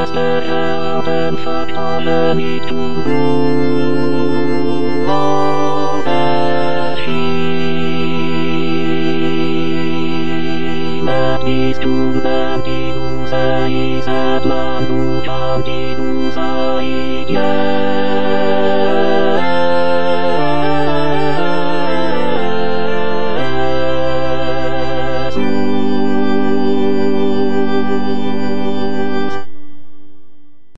Master help and fuck all I need to do. Oh, that he mati tu nanti tu sai saat lalu nanti tu sai dia.